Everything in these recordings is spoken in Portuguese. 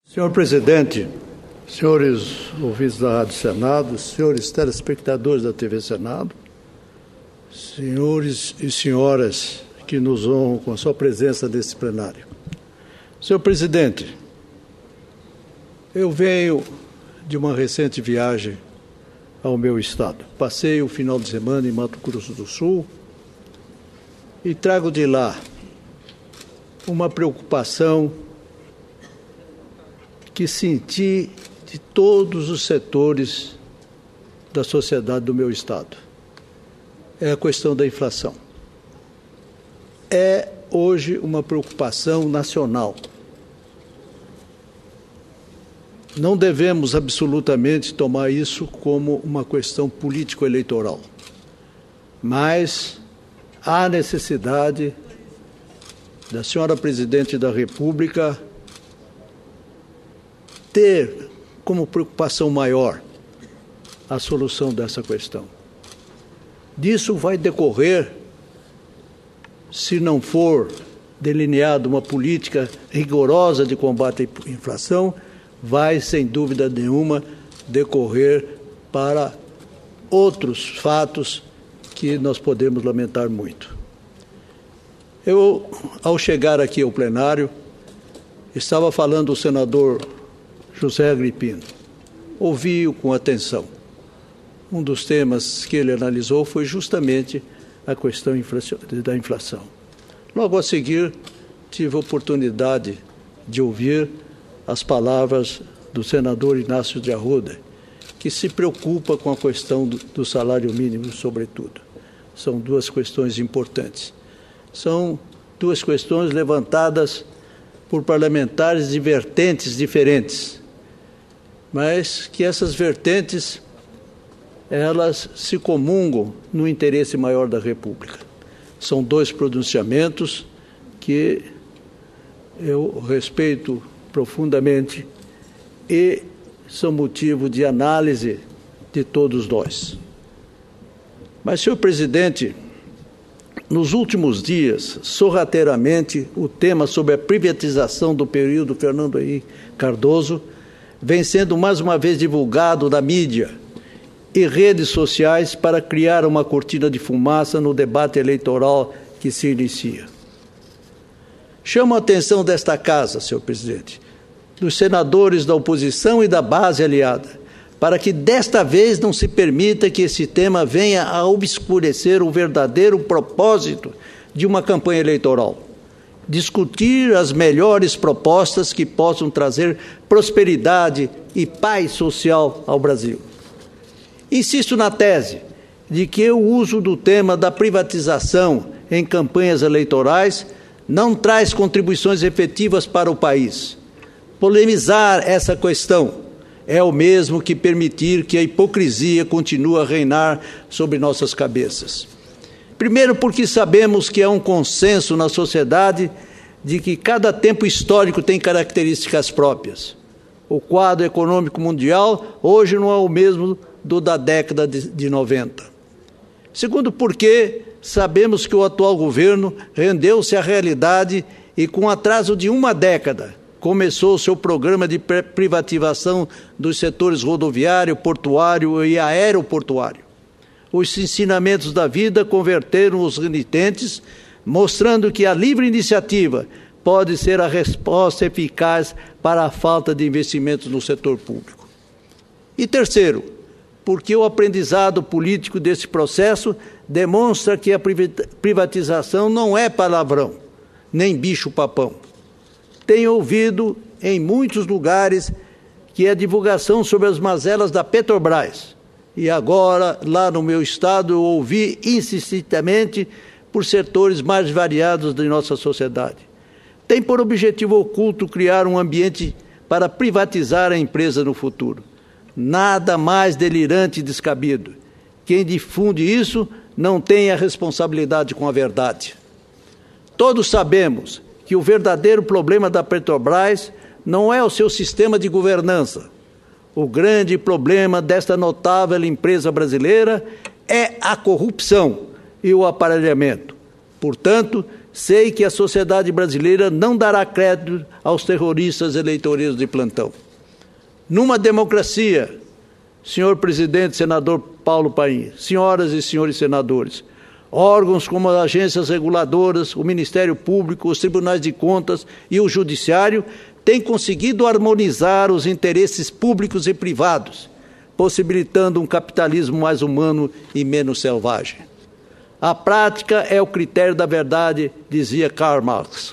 Senhor presidente, senhores ouvintes da Rádio Senado, senhores telespectadores da TV Senado, senhores e senhoras que nos honram com a sua presença nesse plenário. Senhor presidente, eu venho de uma recente viagem ao meu estado. Passei o final de semana em Mato Grosso do Sul e trago de lá uma preocupação que senti de todos os setores da sociedade do meu estado. É a questão da inflação. É hoje uma preocupação nacional. Não devemos absolutamente tomar isso como uma questão político-eleitoral, mas há necessidade da senhora presidente da República ter como preocupação maior a solução dessa questão. Disso vai decorrer, se não for delineada uma política rigorosa de combate à inflação, vai, sem dúvida nenhuma, decorrer para outros fatos que nós podemos lamentar muito. Eu, ao chegar aqui ao plenário, estava falando o senador José Agripino. Ouvi-o com atenção. Um dos temas que ele analisou foi justamente a questão da inflação. Logo a seguir, tive a oportunidade de ouvir as palavras do senador Inácio de Arruda, que se preocupa com a questão do salário mínimo, sobretudo. São duas questões importantes. São duas questões levantadas por parlamentares de vertentes diferentes, mas que essas vertentes, elas se comungam no interesse maior da República. São dois pronunciamentos que eu respeito profundamente e são motivo de análise de todos nós. Mas, senhor presidente, nos últimos dias, sorrateiramente, o tema sobre a privatização do período Fernando Henrique Cardoso vem sendo mais uma vez divulgado na mídia e redes sociais para criar uma cortina de fumaça no debate eleitoral que se inicia. Chamo a atenção desta casa, senhor presidente, dos senadores da oposição e da base aliada, para que desta vez não se permita que esse tema venha a obscurecer o verdadeiro propósito de uma campanha eleitoral. Discutir as melhores propostas que possam trazer prosperidade e paz social ao Brasil. Insisto na tese de que o uso do tema da privatização em campanhas eleitorais não traz contribuições efetivas para o país. Polemizar essa questão é o mesmo que permitir que a hipocrisia continue a reinar sobre nossas cabeças. Primeiro, porque sabemos que há um consenso na sociedade de que cada tempo histórico tem características próprias. O quadro econômico mundial hoje não é o mesmo do da década de 90. Segundo, porque sabemos que o atual governo rendeu-se à realidade e, com atraso de uma década, começou o seu programa de privatização dos setores rodoviário, portuário e aeroportuário. Os ensinamentos da vida converteram os renitentes, mostrando que a livre iniciativa pode ser a resposta eficaz para a falta de investimentos no setor público. E terceiro, porque o aprendizado político desse processo demonstra que a privatização não é palavrão, nem bicho-papão. Tenho ouvido em muitos lugares que a divulgação sobre as mazelas da Petrobras, e agora, lá no meu estado, eu ouvi insistentemente por setores mais variados de nossa sociedade. Tem por objetivo oculto criar um ambiente para privatizar a empresa no futuro. Nada mais delirante e descabido. Quem difunde isso não tem a responsabilidade com a verdade. Todos sabemos que o verdadeiro problema da Petrobras não é o seu sistema de governança. O grande problema desta notável empresa brasileira é a corrupção e o aparelhamento. Portanto, sei que a sociedade brasileira não dará crédito aos terroristas eleitoreiros de plantão. Numa democracia, senhor presidente, senador Paulo Paim, senhoras e senhores senadores, órgãos como as agências reguladoras, o Ministério Público, os tribunais de contas e o Judiciário têm conseguido harmonizar os interesses públicos e privados, possibilitando um capitalismo mais humano e menos selvagem. A prática é o critério da verdade, dizia Karl Marx.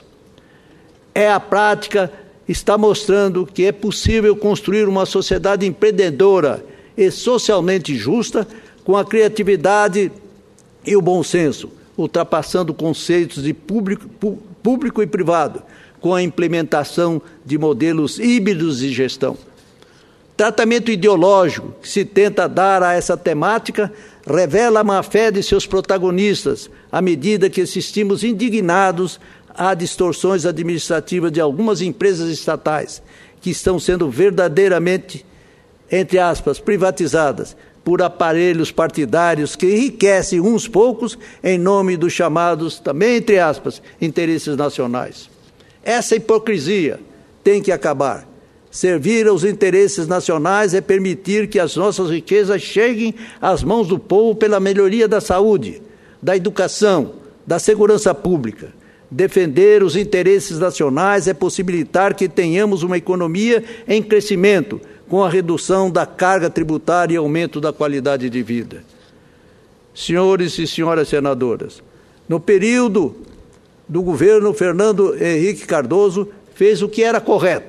A prática está mostrando que é possível construir uma sociedade empreendedora e socialmente justa com a criatividade e o bom senso, ultrapassando conceitos de público e privado, com a implementação de modelos híbridos de gestão. Tratamento ideológico que se tenta dar a essa temática revela a má-fé de seus protagonistas, à medida que assistimos indignados a distorções administrativas de algumas empresas estatais, que estão sendo verdadeiramente, entre aspas, privatizadas por aparelhos partidários que enriquecem uns poucos em nome dos chamados, também entre aspas, interesses nacionais. Essa hipocrisia tem que acabar. Servir aos interesses nacionais é permitir que as nossas riquezas cheguem às mãos do povo pela melhoria da saúde, da educação, da segurança pública. Defender os interesses nacionais é possibilitar que tenhamos uma economia em crescimento, com a redução da carga tributária e aumento da qualidade de vida. Senhores e senhoras senadoras, no período do governo Fernando Henrique Cardoso, fez o que era correto.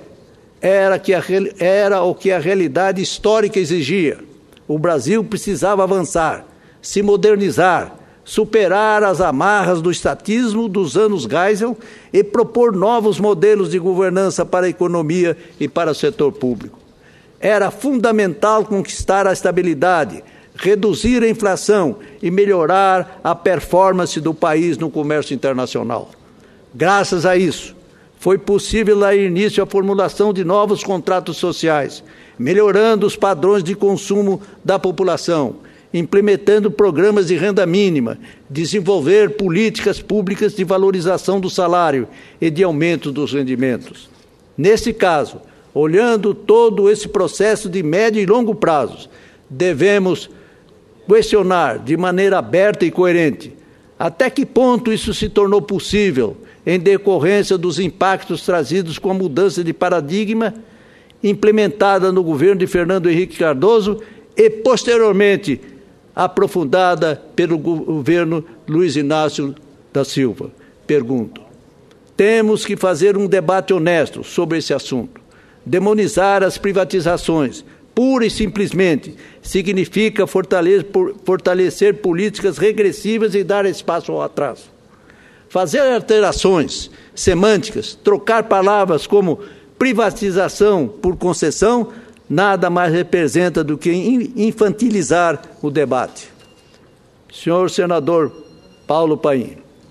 Era o que a realidade histórica exigia. O Brasil precisava avançar, se modernizar, superar as amarras do estatismo dos anos Geisel e propor novos modelos de governança para a economia e para o setor público. Era fundamental conquistar a estabilidade, reduzir a inflação e melhorar a performance do país no comércio internacional. Graças a isso, foi possível dar início à formulação de novos contratos sociais, melhorando os padrões de consumo da população, implementando programas de renda mínima, desenvolver políticas públicas de valorização do salário e de aumento dos rendimentos. Nesse caso, olhando todo esse processo de médio e longo prazos, devemos questionar de maneira aberta e coerente até que ponto isso se tornou possível em decorrência dos impactos trazidos com a mudança de paradigma implementada no governo de Fernando Henrique Cardoso e, posteriormente, aprofundada pelo governo Luiz Inácio da Silva. Pergunto, temos que fazer um debate honesto sobre esse assunto. Demonizar as privatizações, pura e simplesmente, significa fortalecer políticas regressivas e dar espaço ao atraso. Fazer alterações semânticas, trocar palavras como privatização por concessão, nada mais representa do que infantilizar o debate. Senhor senador Paulo Paim,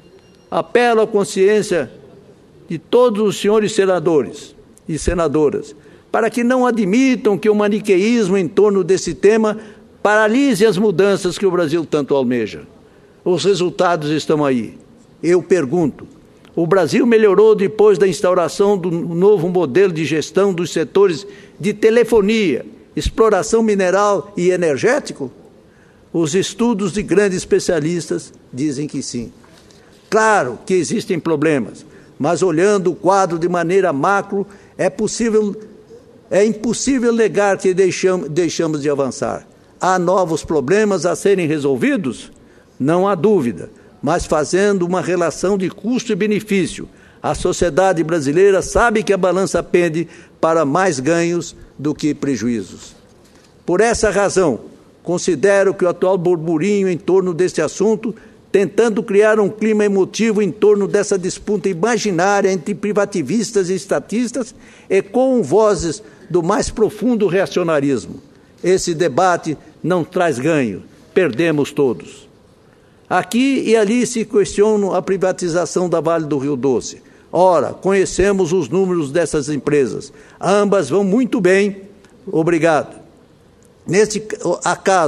apelo à consciência de todos os senhores senadores e senadoras, para que não admitam que o maniqueísmo em torno desse tema paralise as mudanças que o Brasil tanto almeja. Os resultados estão aí. Eu pergunto, o Brasil melhorou depois da instauração do novo modelo de gestão dos setores de telefonia, exploração mineral e energético? Os estudos de grandes especialistas dizem que sim. Claro que existem problemas, mas olhando o quadro de maneira macro, é impossível negar que deixamos de avançar. Há novos problemas a serem resolvidos? Não há dúvida, mas fazendo uma relação de custo e benefício. A sociedade brasileira sabe que a balança pende para mais ganhos do que prejuízos. Por essa razão, considero que o atual burburinho em torno deste assunto, tentando criar um clima emotivo em torno dessa disputa imaginária entre privativistas e estatistas, ecoam vozes do mais profundo reacionarismo. Esse debate não traz ganho, perdemos todos. Aqui e ali se questiona a privatização da Vale do Rio Doce. Ora, conhecemos os números dessas empresas. Ambas vão muito bem, obrigado. Neste acaso,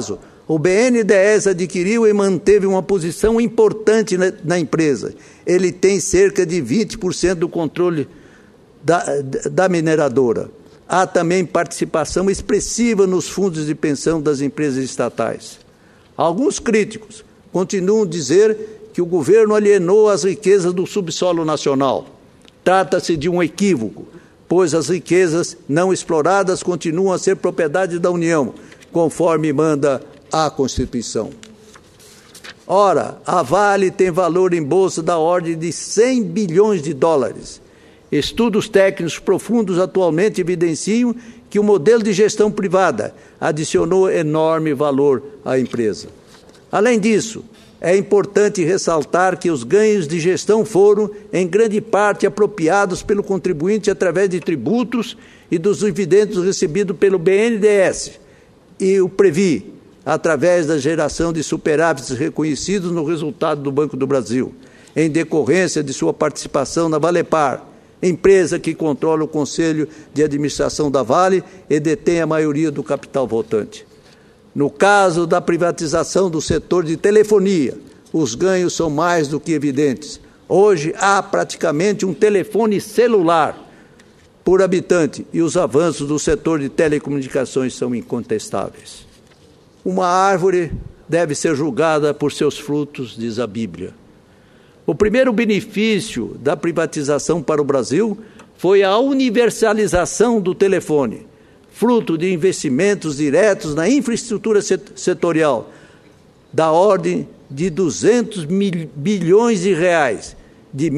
O BNDES adquiriu e manteve uma posição importante na empresa. Ele tem cerca de 20% do controle da mineradora. Há também participação expressiva nos fundos de pensão das empresas estatais. Alguns críticos continuam a dizer que o governo alienou as riquezas do subsolo nacional. Trata-se de um equívoco, pois as riquezas não exploradas continuam a ser propriedade da União, conforme manda a Constituição. Ora, a Vale tem valor em bolsa da ordem de 100 bilhões de dólares. Estudos técnicos profundos atualmente evidenciam que o modelo de gestão privada adicionou enorme valor à empresa. Além disso, é importante ressaltar que os ganhos de gestão foram, em grande parte, apropriados pelo contribuinte através de tributos e dos dividendos recebidos pelo BNDES e o Previ, através da geração de superávites reconhecidos no resultado do Banco do Brasil, em decorrência de sua participação na Valepar, empresa que controla o Conselho de Administração da Vale e detém a maioria do capital votante. No caso da privatização do setor de telefonia, os ganhos são mais do que evidentes. Hoje há praticamente um telefone celular por habitante e os avanços do setor de telecomunicações são incontestáveis. Uma árvore deve ser julgada por seus frutos, diz a Bíblia. O primeiro benefício da privatização para o Brasil foi a universalização do telefone, fruto de investimentos diretos na infraestrutura setorial, da ordem de 200 bilhões de reais, de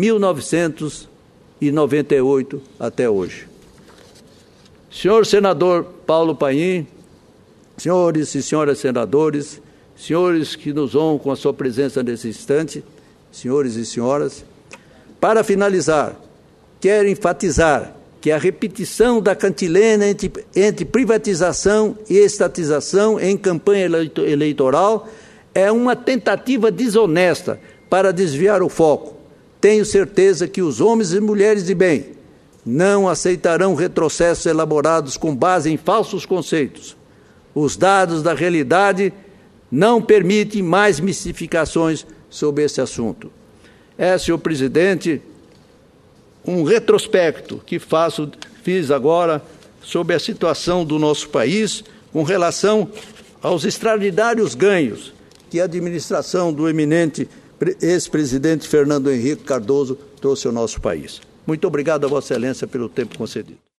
1998 até hoje. Senhor senador Paulo Paim, senhores e senhoras senadores, senhores que nos honram com a sua presença nesse instante, senhores e senhoras, para finalizar, quero enfatizar que a repetição da cantilena entre privatização e estatização em campanha eleitoral é uma tentativa desonesta para desviar o foco. Tenho certeza que os homens e mulheres de bem não aceitarão retrocessos elaborados com base em falsos conceitos. Os dados da realidade não permitem mais mistificações sobre esse assunto. Senhor presidente, um retrospecto que fiz agora sobre a situação do nosso país com relação aos extraordinários ganhos que a administração do eminente ex-presidente Fernando Henrique Cardoso trouxe ao nosso país. Muito obrigado a Vossa Excelência pelo tempo concedido.